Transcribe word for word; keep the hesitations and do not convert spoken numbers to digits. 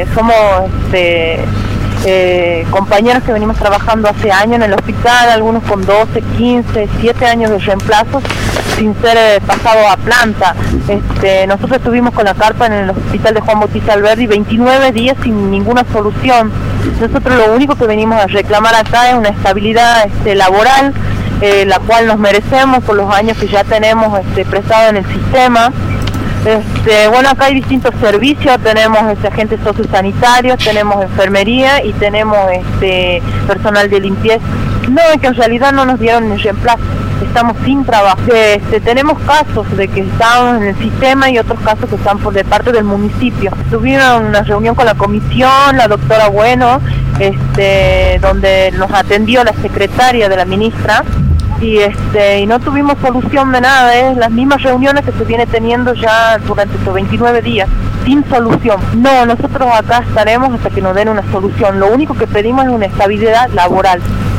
somos este, eh, compañeros que venimos trabajando hace años en el hospital, algunos con doce, quince, siete años de reemplazos sin ser eh, pasados a planta. Este, nosotros estuvimos con la carpa en el hospital de Juan Bautista Alberdi veintinueve días sin ninguna solución. Nosotros lo único que venimos a reclamar acá es una estabilidad este, laboral, eh, la cual nos merecemos por los años que ya tenemos este, prestado en el sistema. Este, bueno, acá hay distintos servicios, tenemos este, agentes sociosanitarios, tenemos enfermería y tenemos este, personal de limpieza. No, es que en realidad no nos dieron el reemplazo, estamos sin trabajo. Este, tenemos casos de que están en el sistema y otros casos que están por de parte del municipio. Tuvieron una reunión con la comisión, la doctora Bueno, este, donde nos atendió la secretaria de la ministra, y este y no tuvimos solución de nada, es las mismas reuniones que se viene teniendo ya durante estos veintinueve días, sin solución. No, nosotros acá estaremos hasta que nos den una solución. Lo único que pedimos es una estabilidad laboral.